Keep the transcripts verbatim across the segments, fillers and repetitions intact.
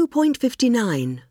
point five nine.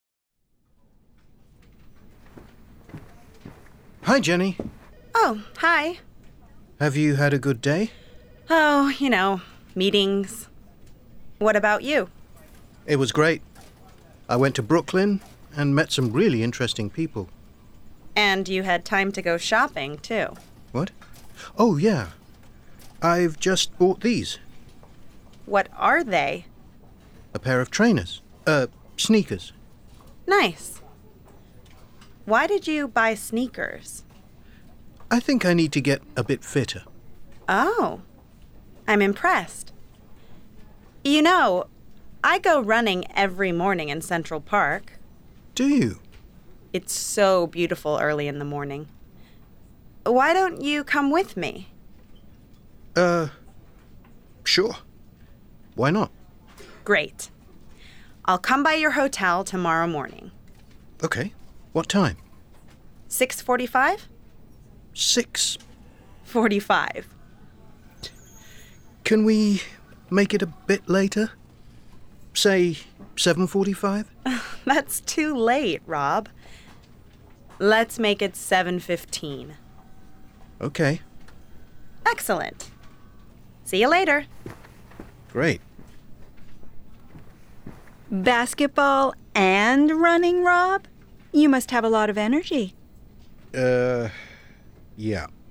Hi, Jenny. Oh, hi. Have you had a good day? Oh, you know, meetings. What about you? It was great. I went to Brooklyn and met some really interesting people. And you had time to go shopping, too. What? Oh, yeah. I've just bought these. What are they? A pair of trainers. Uh, sneakers. Nice. Why did you buy sneakers? I think I need to get a bit fitter. Oh, I'm impressed. You know, I go running every morning in Central Park. Do you? It's so beautiful early in the morning. Why don't you come with me? Uh, sure. Why not? Great. I'll come by your hotel tomorrow morning. Okay. What time? six forty-five? Six. forty-five. Can we make it a bit later? Say seven forty-five? That's too late, Rob. Let's make it seven fifteen. Okay. Excellent. See you later. Great. Basketball and running, Rob? You must have a lot of energy. Uh, yeah.